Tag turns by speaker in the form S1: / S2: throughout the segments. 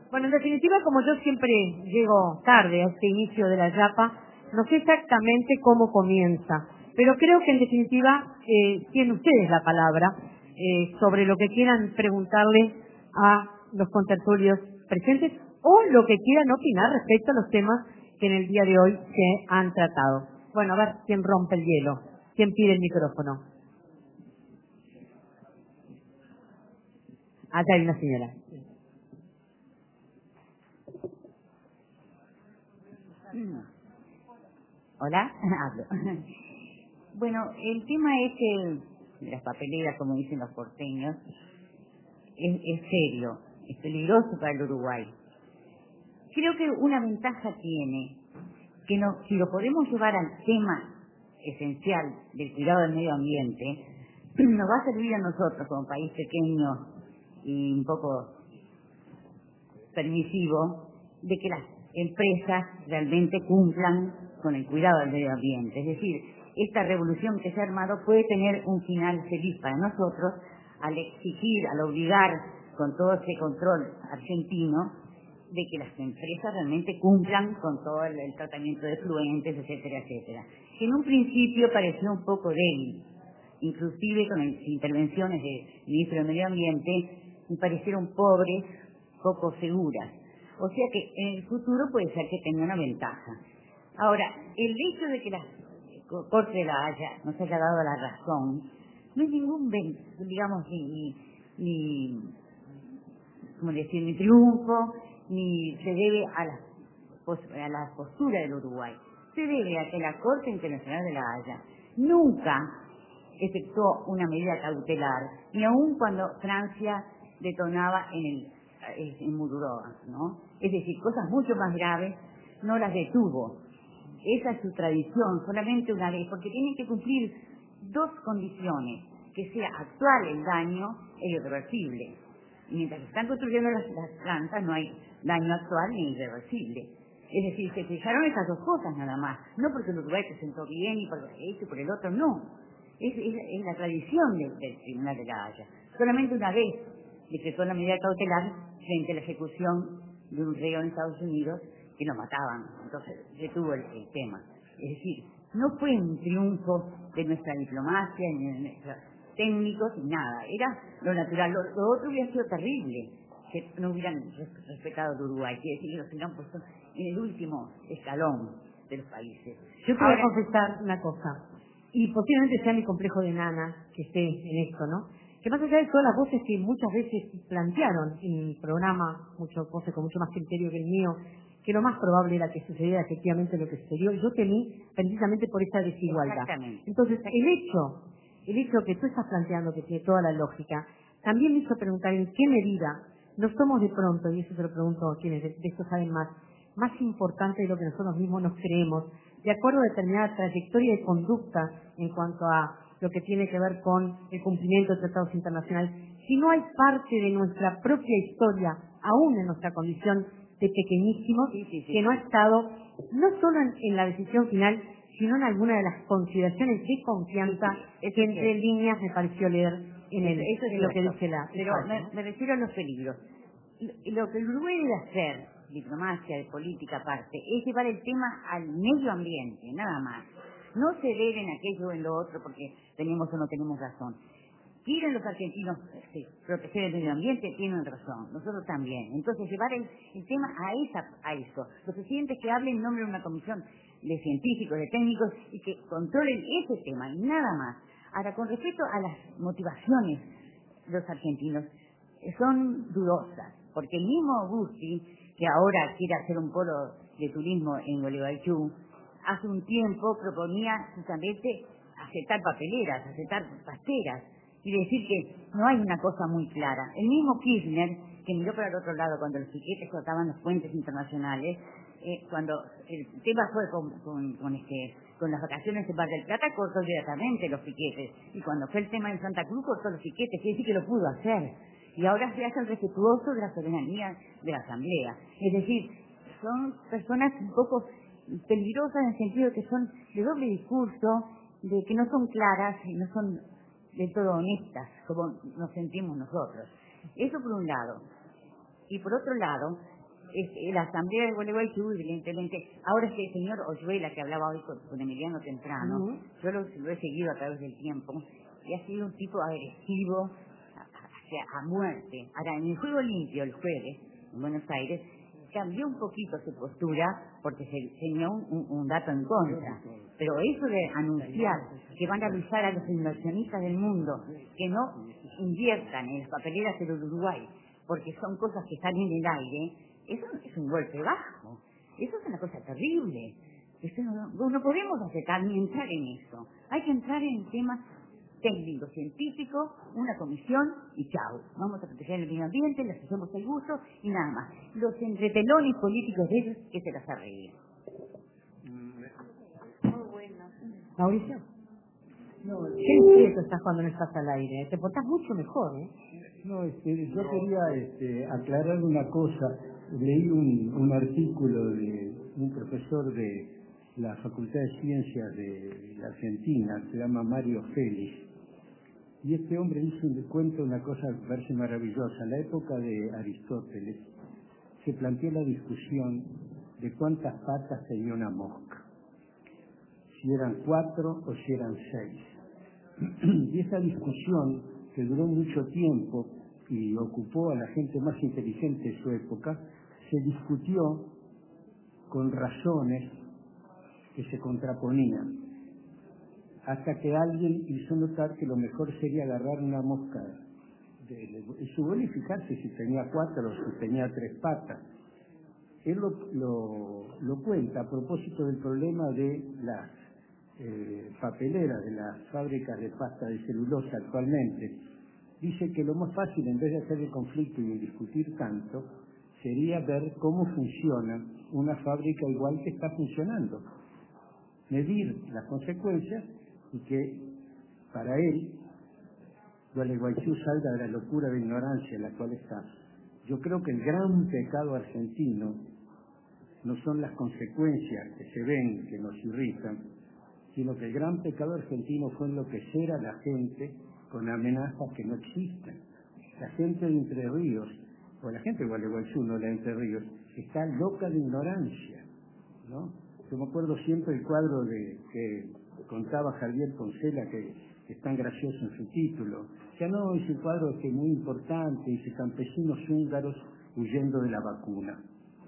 S1: Bueno, en definitiva, como yo siempre llego tarde a este inicio de la yapa, no sé exactamente cómo comienza, pero creo que en definitiva tienen ustedes la palabra sobre lo que quieran preguntarle a los contertulios presentes o lo que quieran opinar respecto a los temas que en el día de hoy se han tratado. Bueno, a ver quién rompe el hielo, quién pide el micrófono. Allá hay una señora.
S2: Hola, hablo. Bueno, el tema es que las papeleras, como dicen los porteños, es serio, es peligroso para el Uruguay. Creo que una ventaja tiene que si lo podemos llevar al tema esencial del cuidado del medio ambiente, nos va a servir a nosotros como país pequeño y un poco permisivo de que las empresas realmente cumplan con el cuidado del medio ambiente. Es decir, esta revolución que se ha armado puede tener un final feliz para nosotros al exigir, al obligar con todo ese control argentino de que las empresas realmente cumplan con todo el tratamiento de efluentes, etcétera, etcétera. Que en un principio pareció un poco débil, inclusive con las intervenciones del ministro del Medio Ambiente, me parecieron pobres, poco seguras. O sea que en el futuro puede ser que tenga una ventaja. Ahora, el hecho de que la Corte de la Haya nos haya dado la razón no es ningún, digamos, como decir, ni triunfo, ni se debe a la postura del Uruguay. Se debe a que la Corte Internacional de la Haya nunca efectuó una medida cautelar, ni aun cuando Francia detonaba en Mururoa, ¿no? Es decir, cosas mucho más graves no las detuvo. Esa es su tradición, solamente una vez, porque tienen que cumplir dos condiciones: que sea actual el daño e irreversible. Y mientras están construyendo las plantas no hay daño actual ni irreversible. Es decir, se fijaron esas dos cosas nada más, no porque el Uruguay presentó bien y por esto y por el otro, no. Es la tradición del Tribunal de la Haya. Solamente una vez decretó la medida cautelar frente a la ejecución de un reo en Estados Unidos que lo mataban, entonces detuvo el tema. Es decir, no fue un triunfo de nuestra diplomacia, ni de nuestros técnicos, ni nada, era lo natural. Lo otro hubiera sido terrible, que no hubieran respetado el Uruguay, quiere decir que nos hubieran puesto en el último escalón de los países.
S1: Yo te voy a confesar una cosa, y posiblemente sea mi complejo de nana que esté en esto, ¿no? Que más allá de todas las voces que muchas veces plantearon en mi programa, muchas voces con mucho más criterio que el mío, que lo más probable era que sucediera efectivamente lo que sucedió, yo temí precisamente por esa desigualdad. Entonces, el hecho que tú estás planteando, que tiene toda la lógica, también me hizo preguntar en qué medida no somos de pronto, y eso se lo pregunto a quienes de esto saben más importante de lo que nosotros mismos nos creemos, de acuerdo a determinada trayectoria y conducta en cuanto a lo que tiene que ver con el cumplimiento de tratados internacionales, si no hay parte de nuestra propia historia, aún en nuestra condición de pequeñísimos, que no ha estado, no solo en la decisión final, sino en alguna de las consideraciones de confianza que entre líneas me pareció leer en lo que dice la...
S2: Pero me refiero a los peligros. Lo que el Uruguay debe hacer, diplomacia, de política aparte, es llevar el tema al medio ambiente, nada más. No ceder en aquello o en lo otro porque tenemos o no tenemos razón. Quieren los argentinos proteger el medio ambiente, tienen razón, nosotros también. Entonces, llevar el tema a eso. Los presidentes que hablen en nombre de una comisión de científicos, de técnicos, y que controlen ese tema, y nada más. Ahora, con respecto a las motivaciones de los argentinos, son dudosas, porque el mismo Busti, que ahora quiere hacer un polo de turismo en Gualeguaychú, hace un tiempo proponía justamente aceptar papeleras, aceptar pasteras, y decir que no hay una cosa muy clara. El mismo Kirchner, que miró para el otro lado cuando los piquetes cortaban los puentes internacionales, cuando el tema fue con las vacaciones en Mar del Plata, cortó directamente los piquetes, y cuando fue el tema en Santa Cruz, cortó los piquetes, quiere decir que lo pudo hacer, y ahora se hace el respetuoso de la soberanía de la Asamblea. Es decir, son personas un poco peligrosas en el sentido de que son de doble discurso, de que no son claras y no son del todo honestas, como nos sentimos nosotros. Eso por un lado. Y por otro lado, la asamblea de Gualeguaychú, evidentemente, ahora este señor Oyuela que hablaba hoy con Emiliano Temprano, yo lo he seguido a través del tiempo, y ha sido un tipo agresivo a muerte. Ahora, en el Juego Limpio, el jueves, en Buenos Aires, cambió un poquito su postura porque se tenía un dato en contra. Pero eso de anunciar que van a avisar a los inversionistas del mundo que no inviertan en las papeleras del Uruguay porque son cosas que están en el aire, eso es un golpe bajo. Eso es una cosa terrible. Eso no podemos aceptar ni entrar en eso. Hay que entrar en temas técnico, científico, una comisión y chao. Vamos a proteger el medio ambiente, les hacemos el gusto y nada más. Los entretelones políticos de ellos que se las arreglen.
S1: Muy bueno. Mauricio, qué inquieto estás cuando no estás al aire. Te portás mucho mejor, ¿eh?
S3: No, yo quería aclarar una cosa. Leí un artículo de un profesor de la Facultad de Ciencias de la Argentina, se llama Mario Félix. Y este hombre cuenta una cosa que me parece maravillosa. En la época de Aristóteles se planteó la discusión de cuántas patas tenía una mosca, si eran 4 o si eran 6. Y esa discusión, que duró mucho tiempo y ocupó a la gente más inteligente de su época, se discutió con razones que se contraponían, hasta que alguien hizo notar que lo mejor sería agarrar una mosca de su vuelo y fijarse si tenía 4 o si tenía 3 patas. Él lo cuenta a propósito del problema de las papeleras, de las fábricas de pasta de celulosa actualmente. Dice que lo más fácil, en vez de hacer el conflicto y discutir tanto, sería ver cómo funciona una fábrica igual que está funcionando, medir las consecuencias y que para él Gualeguaychú salga de la locura de ignorancia en la cual está. Yo creo que el gran pecado argentino no son las consecuencias que se ven, que nos irritan, sino que el gran pecado argentino fue enloquecer a la gente con amenazas que no existen. La gente de Entre Ríos, o la gente de Gualeguaychú, no la de Entre Ríos, está loca de ignorancia, ¿no? Yo me acuerdo siempre el cuadro que contaba Javier Poncela, que es tan gracioso en su título. O sea, no, es un cuadro que es muy importante, dice campesinos húngaros huyendo de la vacuna.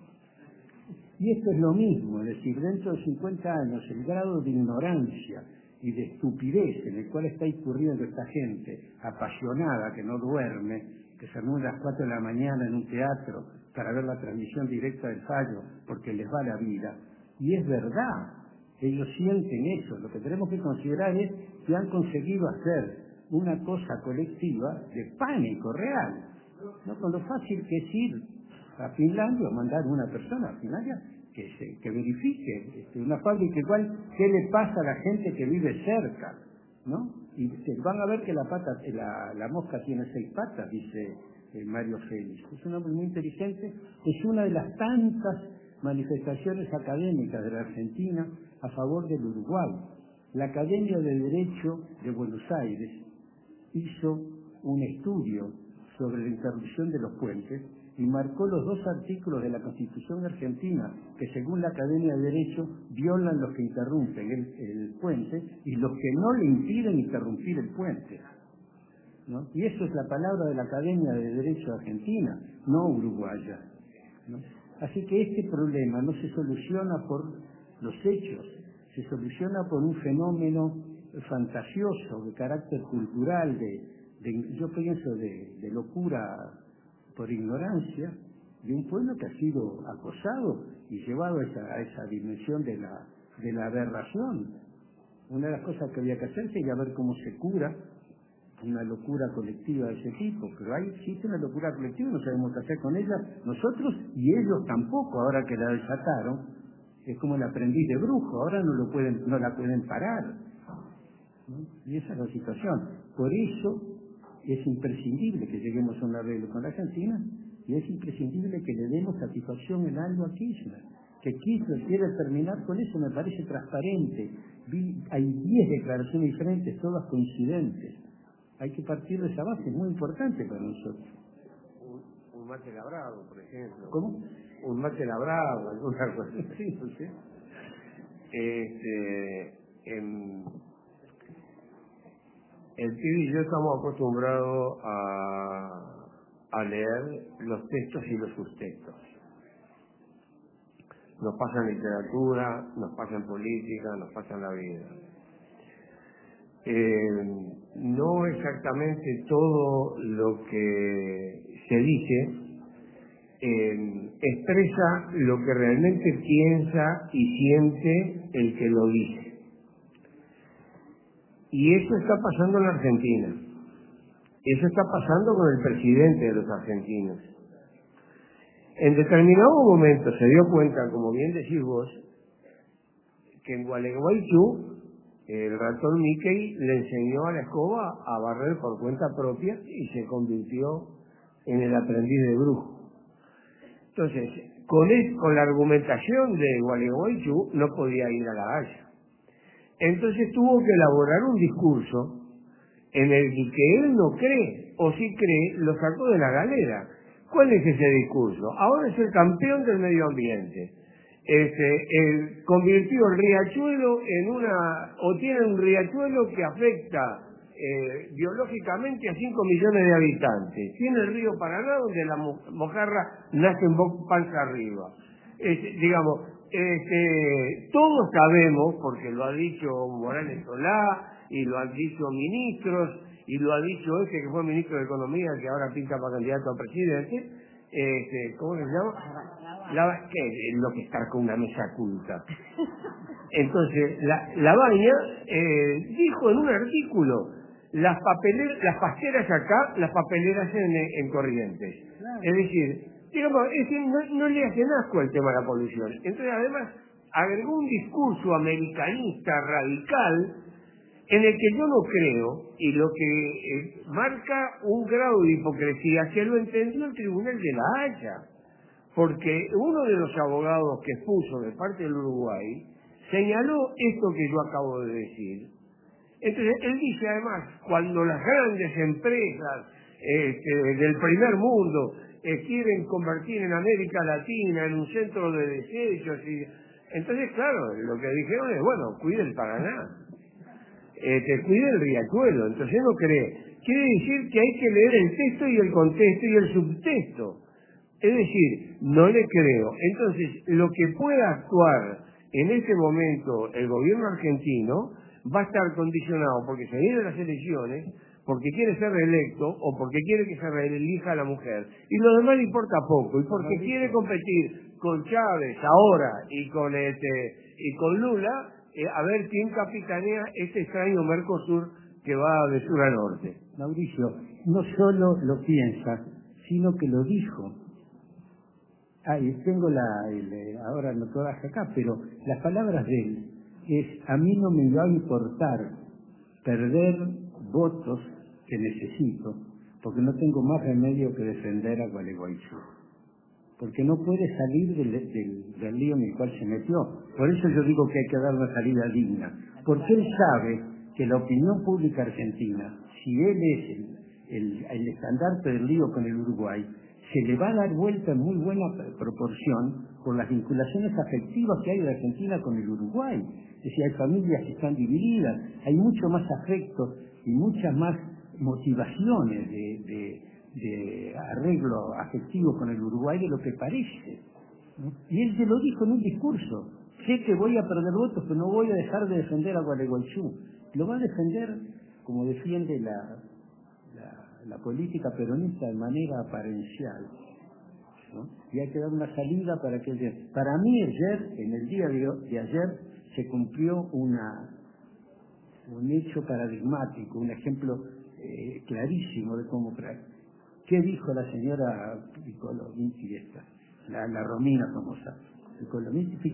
S3: Y esto es lo mismo, es decir, dentro de 50 años el grado de ignorancia y de estupidez en el cual está incurriendo esta gente apasionada, que no duerme, que se reúne a las 4 de la mañana en un teatro para ver la transmisión directa del fallo porque les va la vida. Y es verdad, ellos sienten eso. Lo que tenemos que considerar es que han conseguido hacer una cosa colectiva de pánico real, ¿no? Con lo fácil que es ir a Finlandia o mandar una persona a Finlandia que verifique una fábrica igual, qué le pasa a la gente que vive cerca, ¿no? Y van a ver que la mosca tiene 6 patas, dice Mario Félix. Es un hombre muy inteligente, es una de las tantas manifestaciones académicas de la Argentina a favor del Uruguay. La Academia de Derecho de Buenos Aires hizo un estudio sobre la interrupción de los puentes y marcó los 2 artículos de la Constitución argentina que, según la Academia de Derecho, violan los que interrumpen el puente y los que no le impiden interrumpir el puente, ¿no? Y eso es la palabra de la Academia de Derecho argentina, no uruguaya, ¿no? Así que este problema no se soluciona por los hechos, se soluciona por un fenómeno fantasioso de carácter cultural, yo pienso de locura por ignorancia, de un pueblo que ha sido acosado y llevado a esa dimensión de la aberración. Una de las cosas que había que hacer sería ver cómo se cura una locura colectiva de ese tipo, pero ahí existe una locura colectiva y no sabemos qué hacer con ella nosotros y ellos tampoco. Ahora que la desataron, es como el aprendiz de brujo, ahora no la pueden parar, ¿no? Y esa es la situación. Por eso es imprescindible que lleguemos a un arreglo con la Argentina y es imprescindible que le demos satisfacción en algo a Kirchner. Que Kirchner quiere terminar con eso me parece transparente. Hay 10 declaraciones diferentes, todas coincidentes. Hay que partir de esa base, es muy importante para nosotros.
S4: Un Mate Labrado, por ejemplo.
S3: ¿Cómo?
S4: un mate labrado, alguna cosa así, no sé. El pibe y yo estamos acostumbrados a leer los textos y los subtextos. Nos pasa en literatura, nos pasa en política, nos pasa en la vida. No exactamente todo lo que se dice expresa lo que realmente piensa y siente el que lo dice. Y eso está pasando en la Argentina. Eso está pasando con el presidente de los argentinos. En determinado momento se dio cuenta, como bien decís vos, que en Gualeguaychú el ratón Mickey le enseñó a la escoba a barrer por cuenta propia y se convirtió en el aprendiz de brujo. Entonces, con la argumentación de Gualeguaychú no podía ir a La Haya. Entonces tuvo que elaborar un discurso en el que él no cree, o si cree, lo sacó de la galera. ¿Cuál es ese discurso? Ahora es el campeón del medio ambiente. Convirtió el riachuelo tiene un riachuelo que afecta biológicamente a 5 millones de habitantes. Tiene el río Paraná, donde la mojarra nace en panza arriba. Todos sabemos, porque lo ha dicho Morales Solá, y lo han dicho ministros, y lo ha dicho que fue ministro de Economía, que ahora pinta para candidato a presidente, ¿cómo se llama? ¿Qué? Lo que está con una mesa culta. Entonces, la Baña dijo en un artículo, las pasteras acá, las papeleras en Corrientes. Claro. Es decir, digamos, no le hacen asco el tema de la polución. Entonces, además, agregó un discurso americanista radical en el que yo no creo, y lo que marca un grado de hipocresía que lo entendió el Tribunal de La Haya, porque uno de los abogados que expuso de parte del Uruguay señaló esto que yo acabo de decir. Entonces, él dice además, cuando las grandes empresas del primer mundo quieren convertir en América Latina en un centro de desechos, entonces, claro, lo que dijeron es, bueno, cuide el Paraná. Que cuide el riachuelo. Entonces no cree. Quiere decir que hay que leer el texto y el contexto y el subtexto. Es decir, no le creo. Entonces, lo que pueda actuar en este momento el gobierno argentino va a estar condicionado porque se vienen las elecciones, porque quiere ser reelecto o porque quiere que se reelija a la mujer. Y lo demás le importa poco. Y porque quiere competir con Chávez ahora y con Lula, a ver quién capitanea este extraño Mercosur que va de sur a norte.
S3: Mauricio, no solo lo piensa, sino que lo dijo. Tengo ahora no todas acá, pero las palabras de él es: a mí no me va a importar perder votos que necesito, porque no tengo más remedio que defender a Gualeguaychú. Porque no puede salir del lío en el cual se metió. Por eso yo digo que hay que dar una salida digna. Porque él sabe que la opinión pública argentina, si él es el estandarte del lío con el Uruguay, se le va a dar vuelta en muy buena proporción por las vinculaciones afectivas que hay de Argentina con el Uruguay. Es decir, hay familias que están divididas, hay mucho más afecto y muchas más motivaciones de arreglo afectivo con el Uruguay de lo que parece, ¿no? Y él se lo dijo en un discurso: sé que voy a perder votos, pero no voy a dejar de defender a Gualeguaychú. Lo va a defender como defiende la política peronista de manera aparencial, ¿no? Y hay que dar una salida para que él... Para mí en el día de ayer se cumplió un hecho paradigmático, un ejemplo clarísimo de cómo... ¿Qué dijo la señora Piccolomiti esta? La Romina famosa. Piccolomiti.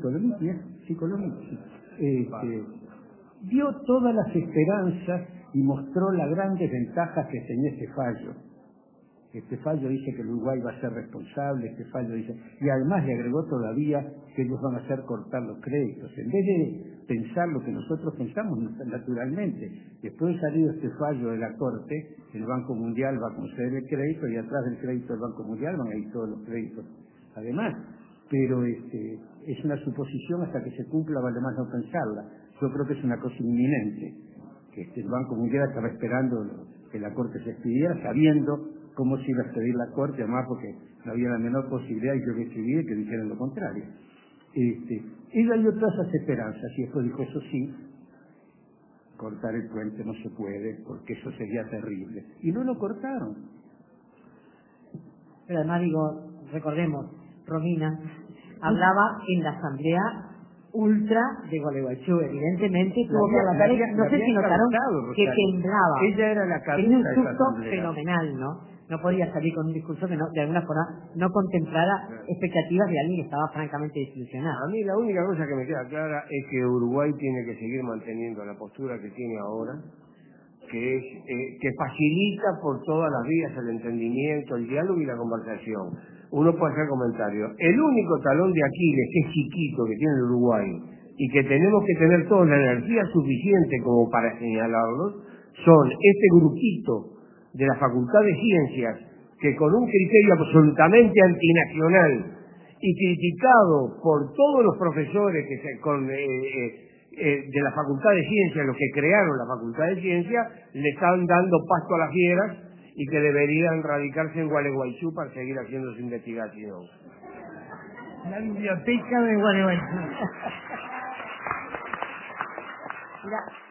S3: Dio todas las esperanzas y mostró las grandes ventajas que tenía este fallo. Este fallo dice que el Uruguay va a ser responsable, este fallo dice... Y además le agregó todavía que ellos van a hacer cortar los créditos. En vez de pensar lo que nosotros pensamos naturalmente, después de salir este fallo de la Corte, el Banco Mundial va a conceder el crédito y atrás del crédito del Banco Mundial van a ir todos los créditos. Además, pero es una suposición, hasta que se cumpla vale más no pensarla. Yo creo que es una cosa inminente, que el Banco Mundial estaba esperando que la Corte se expidiera, sabiendo cómo se iba a expedir la Corte, además porque no había la menor posibilidad, y yo que escribí, que dijeran lo contrario. Ella dio todas esas esperanzas, y después dijo, eso sí, cortar el puente no se puede, porque eso sería terrible. Y no lo cortaron.
S1: Pero además digo, recordemos, Romina hablaba en la asamblea ultra de Gualeguaychú, evidentemente tuvo que hablar, no sé si notaron que temblaba.
S3: Ella era la cabeza
S1: tenía un
S3: de esa
S1: susto
S3: asamblea
S1: fenomenal, ¿no? No podía salir con un discurso que no, de alguna forma no contemplara expectativas de alguien que estaba francamente desilusionado.
S4: A mí la única cosa que me queda clara es que Uruguay tiene que seguir manteniendo la postura que tiene ahora, que es que facilita por todas las vías el entendimiento, el diálogo y la conversación. Uno puede hacer comentarios. El único talón de Aquiles, que es chiquito, que tiene el Uruguay, y que tenemos que tener toda la energía suficiente como para señalarlos, son este grupito de la Facultad de Ciencias, que con un criterio absolutamente antinacional y criticado por todos los profesores de la Facultad de Ciencias, los que crearon la Facultad de Ciencias, le están dando pasto a las fieras y que deberían radicarse en Gualeguaychú para seguir haciendo su investigación.
S5: La biblioteca de Gualeguaychú.
S1: Mira,